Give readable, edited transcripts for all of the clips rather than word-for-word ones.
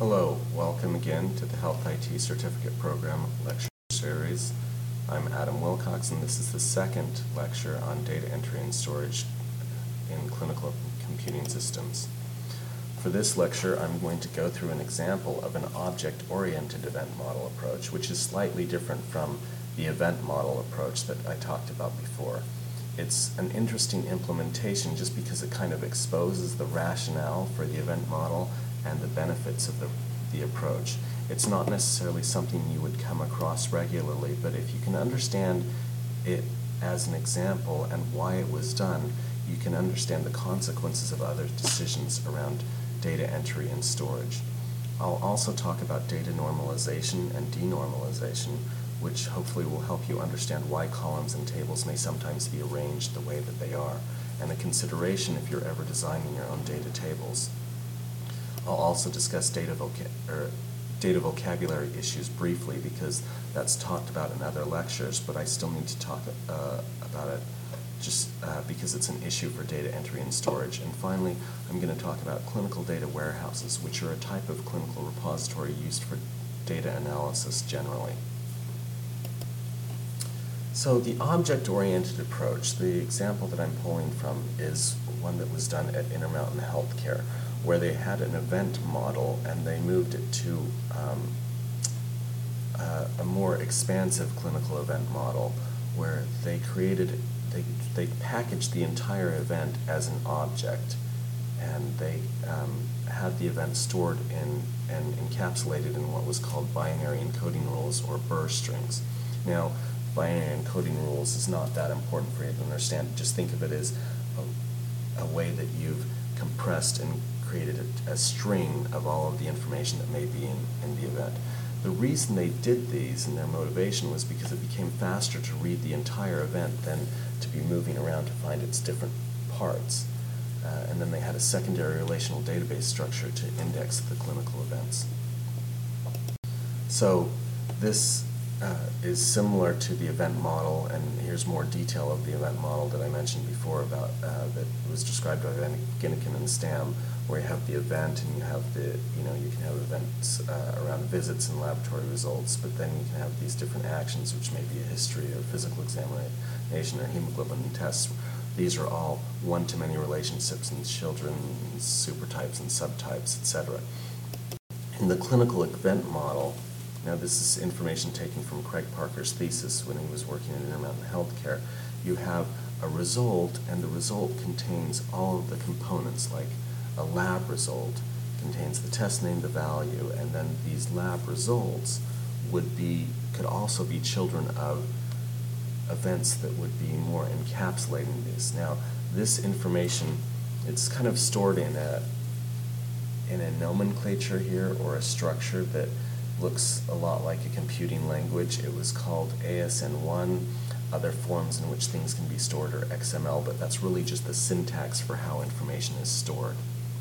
Hello, welcome again to the Health IT Certificate Program lecture series. I'm Adam Wilcox, and this is the second lecture on data entry and storage in clinical computing systems. For this lecture, I'm going to go through an example of an object-oriented event model approach, which is slightly different from the event model approach that I talked about before. It's an interesting implementation just because it kind of exposes the rationale for the event model and the benefits of the approach. It's not necessarily something you would come across regularly, but if you can understand it as an example and why it was done, you can understand the consequences of other decisions around data entry and storage. I'll also talk about data normalization and denormalization, which hopefully will help you understand why columns and tables may sometimes be arranged the way that they are, and a consideration if you're ever designing your own data tables. I'll also discuss data vocabulary issues briefly because that's talked about in other lectures, but I still need to talk about it just because it's an issue for data entry and storage. And finally, I'm going to talk about clinical data warehouses, which are a type of clinical repository used for data analysis generally. So the object-oriented approach, the example that I'm pulling from is one that was done at Intermountain Healthcare, where they had an event model and they moved it to a more expansive clinical event model where they packaged the entire event as an object, and they had the event stored in and encapsulated in what was called binary encoding rules or BER strings. Now, binary encoding rules is not that important for you to understand. Just think of it as a way that you've compressed and created a string of all of the information that may be in the event. The reason they did these and their motivation was because it became faster to read the entire event than to be moving around to find its different parts. And then they had a secondary relational database structure to index the clinical events. So this is similar to the event model, and here's more detail of the event model that I mentioned before about that was described by Van Ginneken and Stam, where you have the event and you have you can have events around visits and laboratory results, but then you can have these different actions, which may be a history or physical examination or hemoglobin tests. These are all one-to-many relationships in children, supertypes and subtypes, etc. In the clinical event model, now this is information taken from Craig Parker's thesis when he was working at Intermountain Healthcare, you have a result, and the result contains all of the components, like a lab result contains the test name, the value, and then these lab results could also be children of events that would be more encapsulating these. Now, this information, it's kind of stored in a nomenclature here, or a structure that looks a lot like a computing language. It was called ASN1. Other forms in which things can be stored are XML, but that's really just the syntax for how information is stored.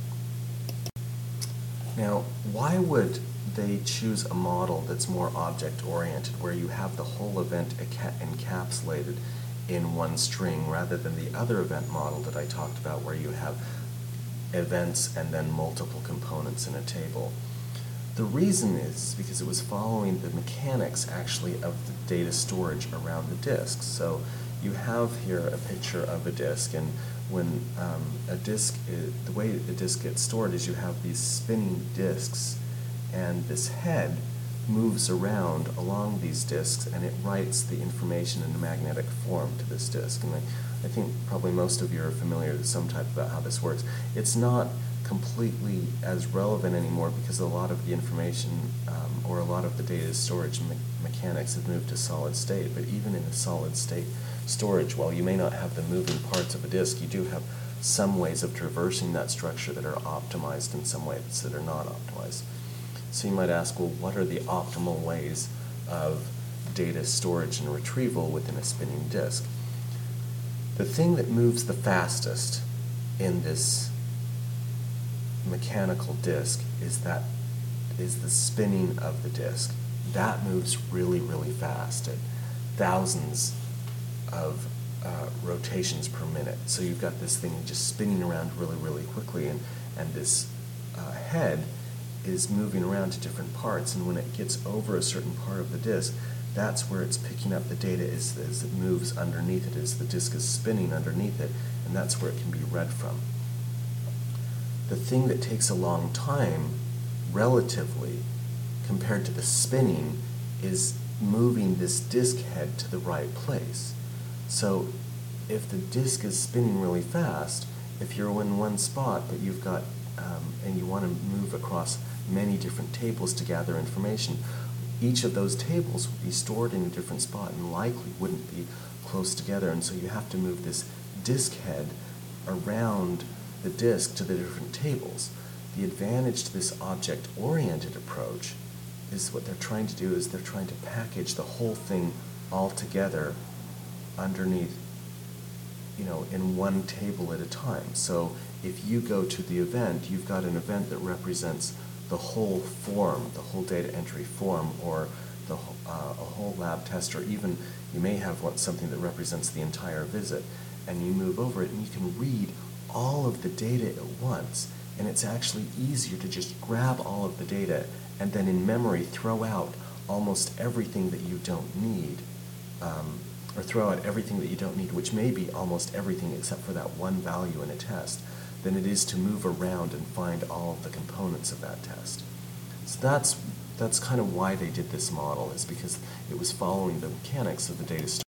Now, why would they choose a model that's more object-oriented, where you have the whole event encapsulated in one string, rather than the other event model that I talked about, where you have events and then multiple components in a table? The reason is because it was following the mechanics, actually, of the data storage around the disk. So you have here a picture of a disk, and when the way the disk gets stored is you have these spinning disks, and this head moves around along these disks, and it writes the information in a magnetic form to this disk. And I think probably most of you are familiar to some type about how this works. It's not completely as relevant anymore because a lot of the information or a lot of the data storage mechanics have moved to solid state. But even in a solid state storage, while you may not have the moving parts of a disk, you do have some ways of traversing that structure that are optimized and some ways that are not optimized. So you might ask, well, what are the optimal ways of data storage and retrieval within a spinning disk? The thing that moves the fastest in this mechanical disk is the spinning of the disk. That moves really, really fast at thousands of rotations per minute. So you've got this thing just spinning around really, really quickly, and this head is moving around to different parts, and when it gets over a certain part of the disk, that's where it's picking up the data as it moves underneath it, as the disk is spinning underneath it, and that's where it can be read from. The thing that takes a long time, relatively, compared to the spinning, is moving this disk head to the right place. So if the disk is spinning really fast, if you're in one spot but you've got and you want to move across many different tables to gather information, each of those tables would be stored in a different spot and likely wouldn't be close together, and so you have to move this disk head around the disk to the different tables. The advantage to this object-oriented approach is what they're trying to do is they're trying to package the whole thing all together underneath, in one table at a time. So if you go to the event, you've got an event that represents the whole form, the whole data entry form, or a whole lab test, or even you may have something that represents the entire visit, and you move over it and you can read all of the data at once, and it's actually easier to just grab all of the data and then in memory throw out almost everything that you don't need, or throw out everything that you don't need, which may be almost everything except for that one value in a test, than it is to move around and find all of the components of that test. So that's kind of why they did this model, is because it was following the mechanics of the data store.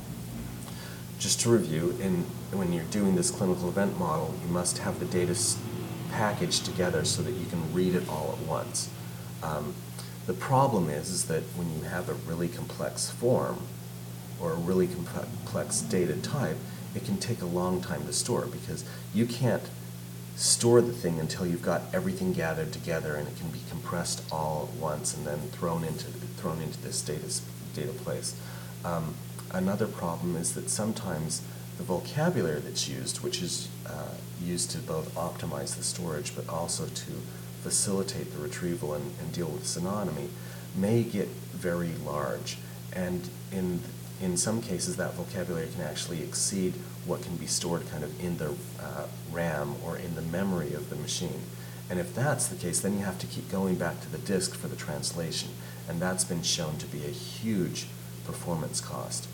Just to review, when you're doing this clinical event model, you must have the data packaged together so that you can read it all at once. The problem is that when you have a really complex form or a really complex data type, it can take a long time to store, because you can't store the thing until you've got everything gathered together and it can be compressed all at once and then thrown into this data place. Another problem is that sometimes the vocabulary that's used, which is used to both optimize the storage but also to facilitate the retrieval and deal with synonymy, may get very large, and in some cases that vocabulary can actually exceed what can be stored kind of in the RAM or in the memory of the machine. And if that's the case, then you have to keep going back to the disk for the translation, and that's been shown to be a huge performance cost.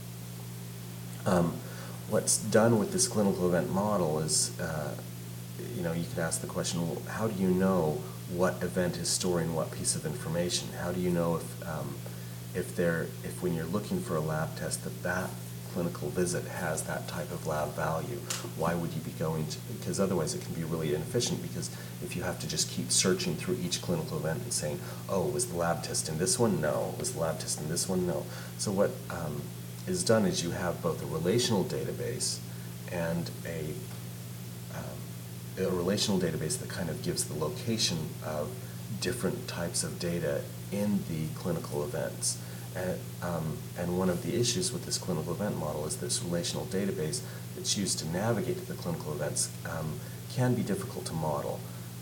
What's done with this clinical event model is, you could ask the question, well, how do you know what event is storing what piece of information? How do you know if when you're looking for a lab test that clinical visit has that type of lab value? Why would you be going to, because otherwise it can be really inefficient, because if you have to just keep searching through each clinical event and saying, oh, was the lab test in this one? No. Was the lab test in this one? No. So what is done is you have both a relational database and a relational database that kind of gives the location of different types of data in the clinical events. And one of the issues with this clinical event model is this relational database that's used to navigate to the clinical events can be difficult to model.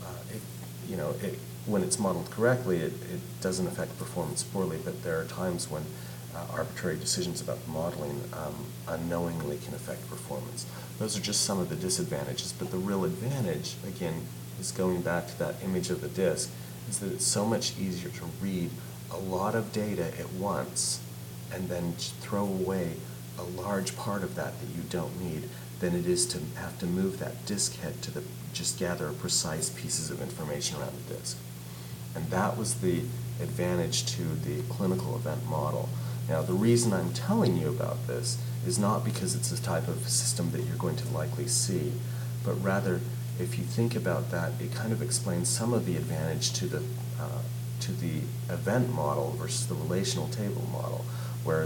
When it's modeled correctly, it doesn't affect performance poorly, but there are times when arbitrary decisions about the modeling unknowingly can affect performance. Those are just some of the disadvantages, but the real advantage, again, is going back to that image of the disk, is that it's so much easier to read a lot of data at once and then throw away a large part of that you don't need than it is to have to move that disk head to just gather precise pieces of information around the disk. And that was the advantage to the clinical event model. Now, the reason I'm telling you about this is not because it's a type of system that you're going to likely see, but rather, if you think about that, it kind of explains some of the advantage to the event model versus the relational table model, where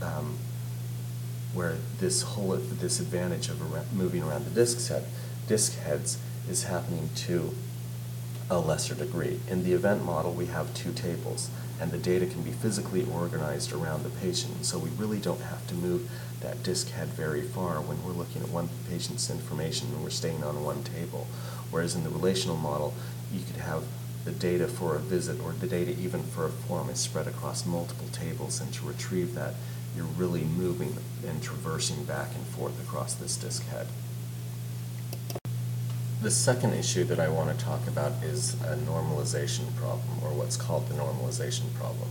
this advantage of moving around the disk heads is happening to a lesser degree. In the event model, we have two tables, and the data can be physically organized around the patient, so we really don't have to move that disk head very far when we're looking at one patient's information and we're staying on one table. Whereas in the relational model, you could have the data for a visit or the data even for a form is spread across multiple tables, and to retrieve that, you're really moving and traversing back and forth across this disk head. The second issue that I want to talk about is a normalization problem, or what's called the normalization problem.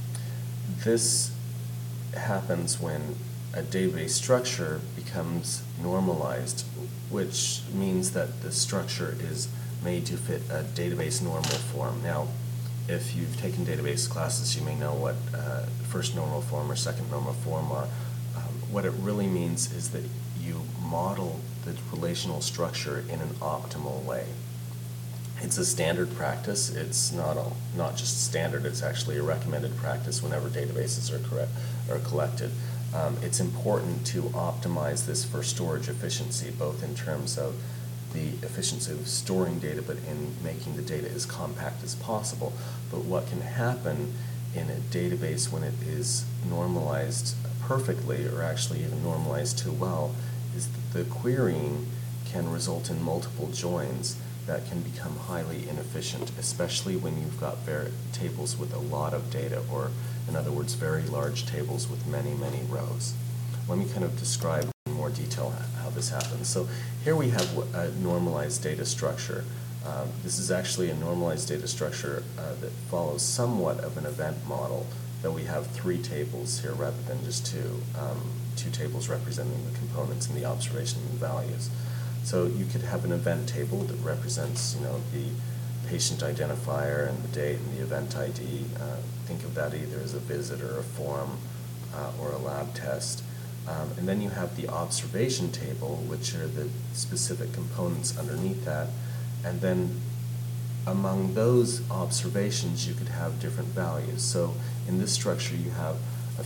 This happens when a database structure becomes normalized, which means that the structure is made to fit a database normal form. Now, if you've taken database classes, you may know what first normal form or second normal form are. What it really means is that you model the relational structure in an optimal way. It's a standard practice. It's not just standard, it's actually a recommended practice whenever databases are collected. It's important to optimize this for storage efficiency, both in terms of the efficiency of storing data, but in making the data as compact as possible. But what can happen in a database when it is normalized perfectly, or actually even normalized too well, is that the querying can result in multiple joins that can become highly inefficient, especially when you've got tables with a lot of data, or in other words, very large tables with many, many rows. Let me kind of describe in more detail how this happens. So here we have a normalized data structure. This is actually a normalized data structure that follows somewhat of an event model, though we have 3 tables here rather than just 2. 2 tables representing the components and the observation and values. So you could have an event table that represents, the patient identifier and the date and the event ID. Think of that either as a visit or a form or a lab test. And then you have the observation table, which are the specific components underneath that. And then among those observations, you could have different values. So in this structure, you have a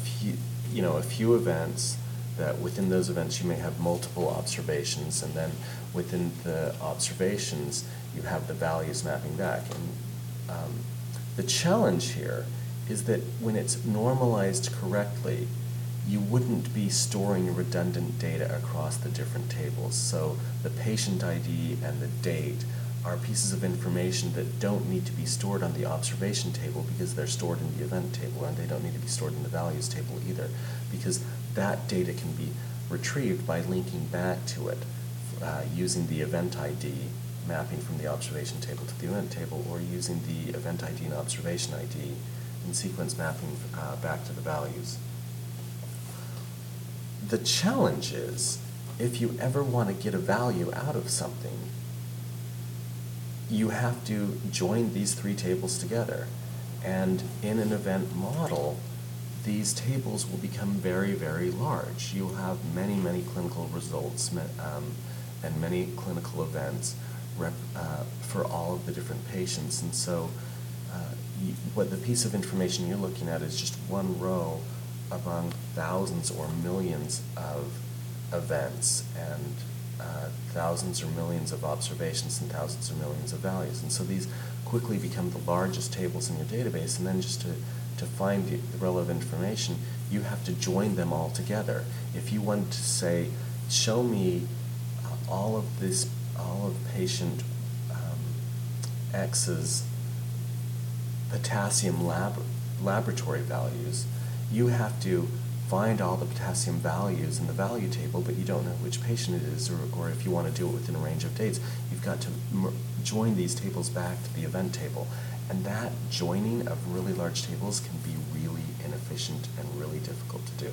few events, that within those events you may have multiple observations, and then within the observations you have the values mapping back. And the challenge here is that when it's normalized correctly, you wouldn't be storing redundant data across the different tables. So the patient ID and the date are pieces of information that don't need to be stored on the observation table because they're stored in the event table, and they don't need to be stored in the values table either, because that data can be retrieved by linking back to it using the event ID mapping from the observation table to the event table, or using the event ID and observation ID in sequence mapping back to the values. The challenge is, if you ever want to get a value out of something, you have to join these 3 tables together. And in an event model, these tables will become very, very large. You'll have many, many clinical results and many clinical events for all of the different patients. And so what the piece of information you're looking at is just one row among thousands or millions of events, and thousands or millions of observations and thousands or millions of values. And so these quickly become the largest tables in your database, and then just to find the relevant information, you have to join them all together. If you want to say, show me all of patient X's potassium laboratory values, you have to find all the potassium values in the value table, but you don't know which patient it is, or if you want to do it within a range of dates, you've got to join these tables back to the event table. And that joining of really large tables can be really inefficient and really difficult to do.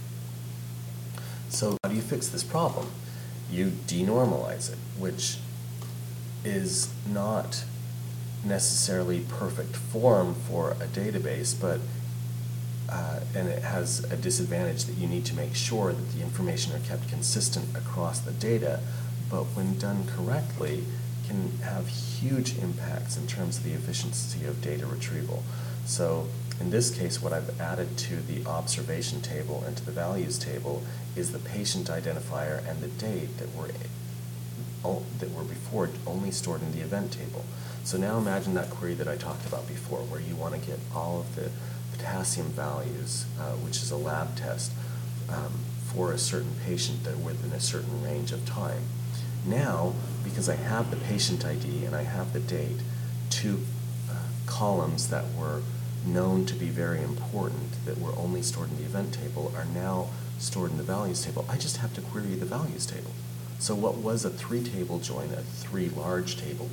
So how do you fix this problem? You denormalize it, which is not necessarily perfect form for a database, but and it has a disadvantage that you need to make sure that the information are kept consistent across the data, but when done correctly, can have huge impacts in terms of the efficiency of data retrieval. So in this case, what I've added to the observation table and to the values table is the patient identifier and the date that were before only stored in the event table. So now imagine that query that I talked about before, where you want to get all of the potassium values, which is a lab test, for a certain patient that within a certain range of time. Now, because I have the patient ID and I have the date, 2 columns that were known to be very important, that were only stored in the event table, are now stored in the values table. I just have to query the values table. So what was a three-table join, a large table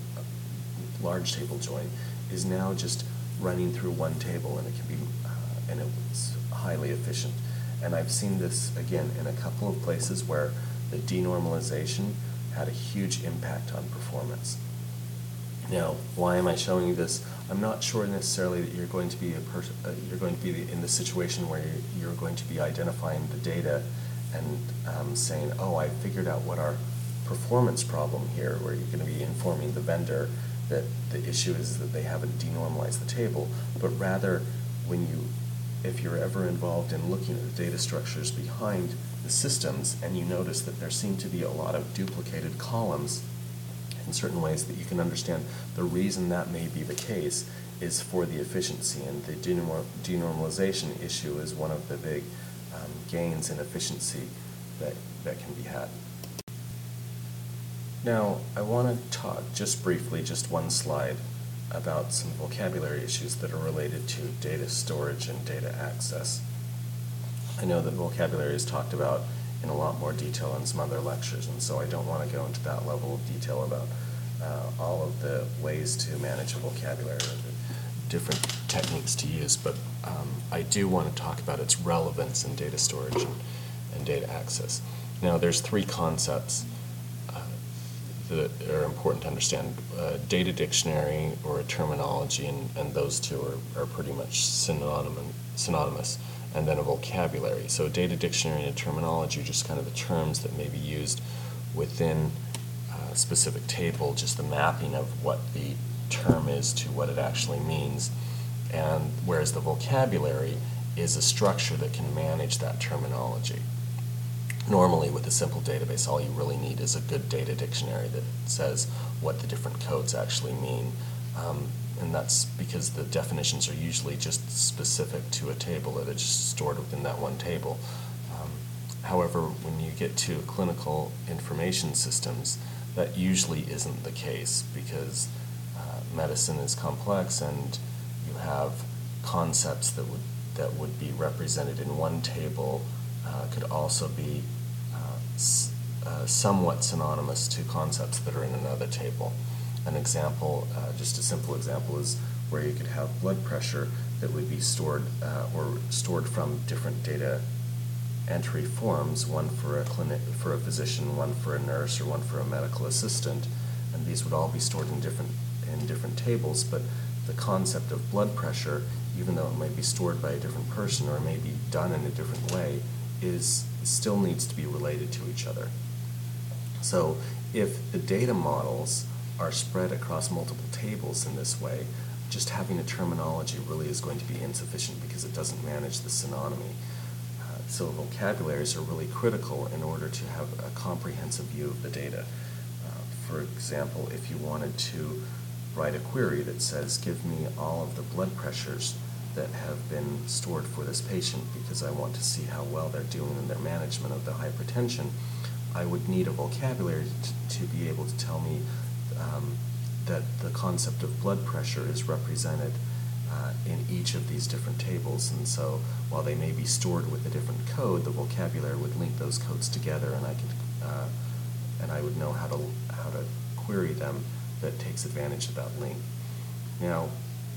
join, is now just running through one table, and it can be, and it's highly efficient. And I've seen this again in a couple of places where the denormalization had a huge impact on performance. Now, why am I showing you this? I'm not sure necessarily that you're going to be in the situation where you're going to be identifying the data and saying, oh, I figured out what our performance problem here, where you're going to be informing the vendor that the issue is that they haven't denormalized the table, but rather if you're ever involved in looking at the data structures behind the systems and you notice that there seem to be a lot of duplicated columns in certain ways, that you can understand the reason that may be the case is for the efficiency, and the denormalization issue is one of the big gains in efficiency that can be had. Now, I want to talk just briefly, just one slide, about some vocabulary issues that are related to data storage and data access. I know that vocabulary is talked about in a lot more detail in some other lectures, and so I don't want to go into that level of detail about all of the ways to manage a vocabulary or the different techniques to use, but I do want to talk about its relevance in data storage and data access. Now, there's three concepts that are important to understand. Data dictionary, or a terminology, and those two are pretty much synonymous, and then a vocabulary. So data dictionary and terminology are just kind of the terms that may be used within a specific table, just the mapping of what the term is to what it actually means, and whereas the vocabulary is a structure that can manage that terminology. Normally, with a simple database, all you really need is a good data dictionary that says what the different codes actually mean. And that's because the definitions are usually just specific to a table that is stored within that one table. However, when you get to clinical information systems, that usually isn't the case, because medicine is complex, and you have concepts that would be represented in one table could also be somewhat synonymous to concepts that are in another table. An example, just a simple example, is where you could have blood pressure that would be stored from different data entry forms, one for a physician, one for a nurse, or one for a medical assistant, and these would all be stored in different tables. But the concept of blood pressure, even though it might be stored by a different person or it may be done in a different way, still needs to be related to each other. So if the data models are spread across multiple tables in this way, just having a terminology really is going to be insufficient, because it doesn't manage the synonymy. So vocabularies are really critical in order to have a comprehensive view of the data. For example, if you wanted to write a query that says, give me all of the blood pressures that have been stored for this patient because I want to see how well they're doing in their management of the hypertension, I would need a vocabulary to be able to tell me that the concept of blood pressure is represented in each of these different tables. And so while they may be stored with a different code, the vocabulary would link those codes together, and I would know how to query them that takes advantage of that link. Now,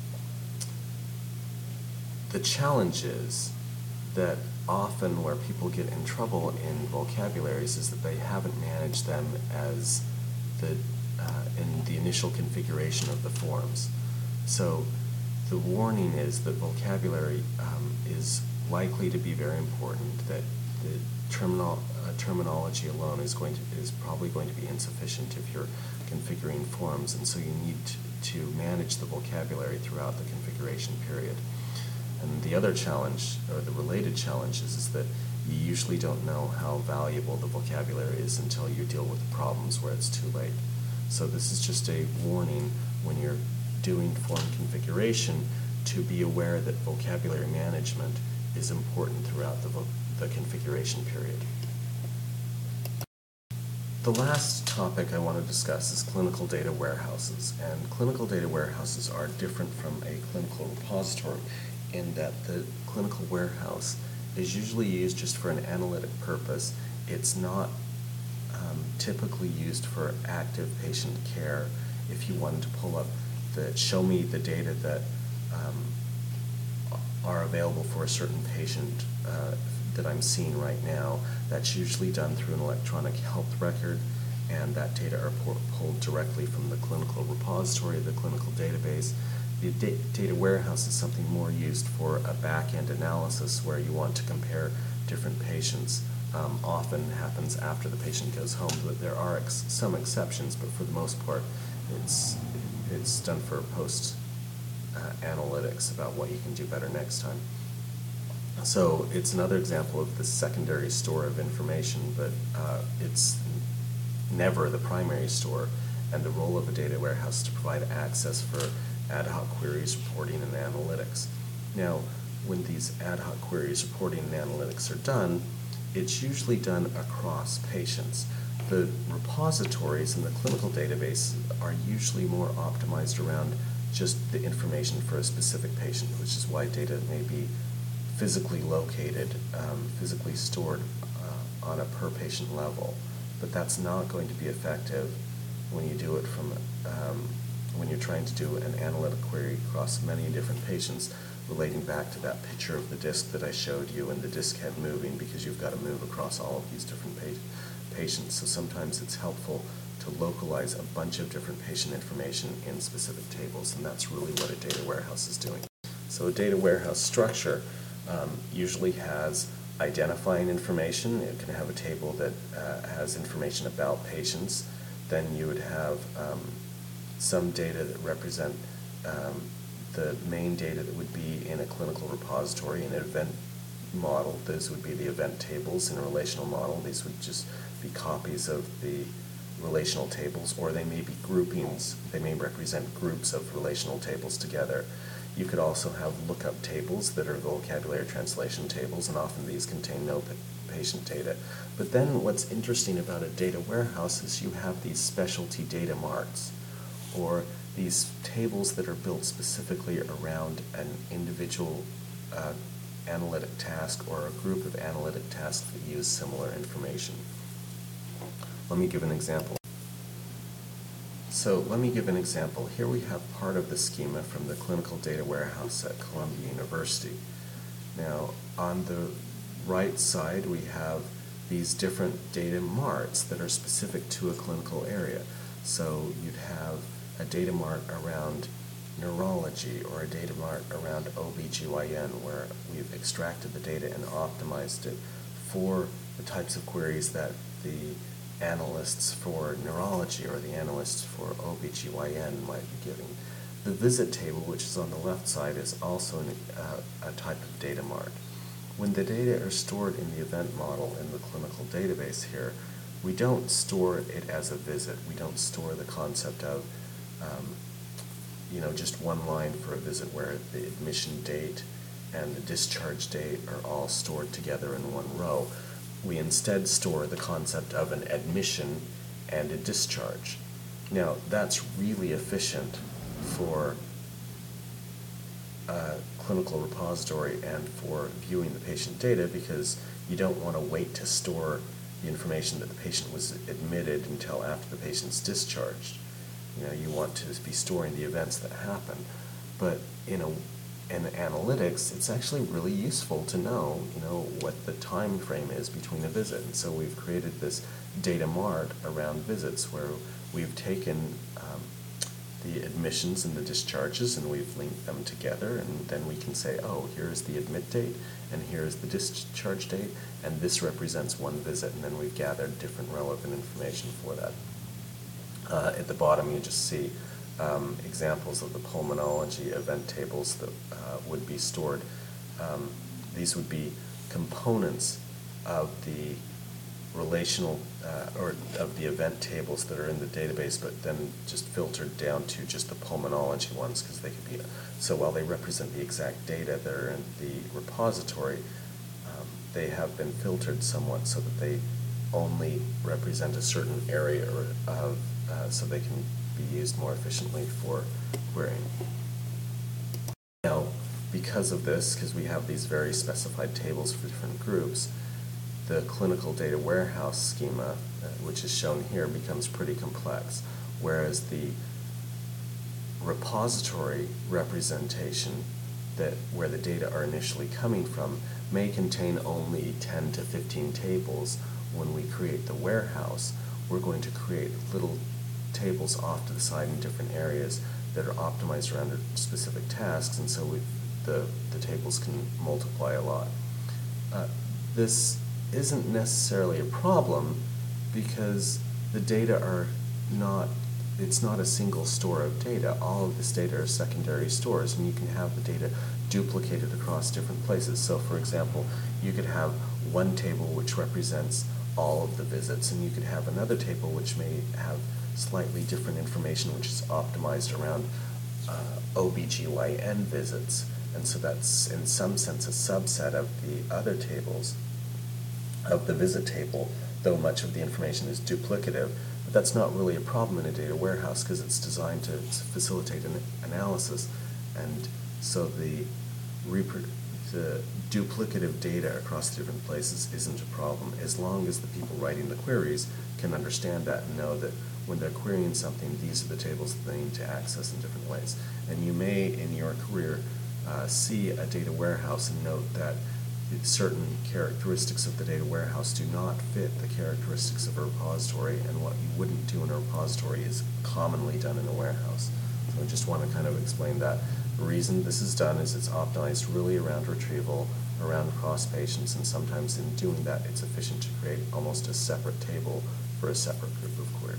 the challenge is that often where people get in trouble in vocabularies is that they haven't managed them as in the initial configuration of the forms. So the warning is that vocabulary is likely to be very important, that the terminology alone is probably going to be insufficient if you're configuring forms, and so you need to manage the vocabulary throughout the configuration period. And the other challenge, or the related challenge, is that you usually don't know how valuable the vocabulary is until you deal with the problems where it's too late. So this is just a warning when you're doing form configuration to be aware that vocabulary management is important throughout the configuration period. The last topic I want to discuss is clinical data warehouses. And clinical data warehouses are different from a clinical repository in that the clinical warehouse is usually used just for an analytic purpose. It's not typically used for active patient care. If you wanted to pull up show me the data that are available for a certain patient that I'm seeing right now, that's usually done through an electronic health record, and that data are pulled directly from the clinical repository, the clinical database. The data warehouse is something more used for a back-end analysis where you want to compare different patients. Often happens after the patient goes home, but there are some exceptions, but for the most part, it's done for post analytics about what you can do better next time. So it's another example of the secondary store of information, but it's never the primary store, and the role of a data warehouse is to provide access for ad hoc queries, reporting, and analytics. Now, when these ad hoc queries, reporting, and analytics are done, it's usually done across patients. The repositories in the clinical database are usually more optimized around just the information for a specific patient, which is why data may be physically located, physically stored on a per patient level. But that's not going to be effective when you do it from, when you're trying to do an analytic query across many different patients, relating back to that picture of the disk that I showed you and the disk head moving, because you've got to move across all of these different patients. So sometimes it's helpful to localize a bunch of different patient information in specific tables, and that's really what a data warehouse is doing. So a data warehouse structure usually has identifying information. It can have a table that has information about patients. Then you would have some data that represent the main data that would be in a clinical repository. In an event model, those would be the event tables. In a relational model, these would just be copies of the relational tables, or they may be groupings. They may represent groups of relational tables together. You could also have lookup tables that are vocabulary translation tables, and often these contain no patient data. But then what's interesting about a data warehouse is you have these specialty data marts, or these tables that are built specifically around an individual analytic task or a group of analytic tasks that use similar information. Let me give an example. Here we have part of the schema from the clinical data warehouse at Columbia University. Now, on the right side, we have these different data marts that are specific to a clinical area. So you'd have a data mart around neurology, or a data mart around OBGYN, where we've extracted the data and optimized it for the types of queries that the analysts for neurology or the analysts for OBGYN might be giving. The visit table, which is on the left side, is also a type of data mart. When the data are stored in the event model in the clinical database here, we don't store it as a visit. We don't store the concept of just one line for a visit where the admission date and the discharge date are all stored together in one row. We instead store the concept of an admission and a discharge. Now, that's really efficient for a clinical repository and for viewing the patient data, because you don't want to wait to store the information that the patient was admitted until after the patient's discharged. You want to be storing the events that happen. But in analytics, it's actually really useful to know, what the time frame is between a visit. And so we've created this data mart around visits, where we've taken the admissions and the discharges and we've linked them together, and then we can say, oh, here's the admit date and here's the discharge date, and this represents one visit, and then we've gathered different relevant information for that. At the bottom, you just see examples of the pulmonology event tables that would be stored. These would be components of the relational or of the event tables that are in the database, but then just filtered down to just the pulmonology ones, because they could be, so while they represent the exact data that are in the repository, they have been filtered somewhat so that they only represent a certain area of so they can be used more efficiently for querying. Now, because of this, because we have these very specified tables for different groups, the clinical data warehouse schema, which is shown here, becomes pretty complex, whereas the repository representation where the data are initially coming from may contain only 10 to 15 tables. When we create the warehouse, we're going to create little tables off to the side in different areas that are optimized around specific tasks, and so the tables can multiply a lot. This isn't necessarily a problem because the data are not, it's not a single store of data. All of this data are secondary stores, and you can have the data duplicated across different places. So for example, you could have one table which represents all of the visits, and you could have another table which may have slightly different information which is optimized around OBGYN visits. And so that's in some sense a subset of the other tables of the visit table, though much of the information is duplicative. But that's not really a problem in a data warehouse because it's designed to facilitate an analysis. And so the duplicative data across the different places isn't a problem, as long as the people writing the queries can understand that and know that when they're querying something, these are the tables that they need to access in different ways. And you may, in your career, see a data warehouse and note that certain characteristics of the data warehouse do not fit the characteristics of a repository, and what you wouldn't do in a repository is commonly done in a warehouse. So I just want to kind of explain that. The reason this is done is it's optimized really around retrieval, around cross patients, and sometimes in doing that it's efficient to create almost a separate table for a separate group of queries.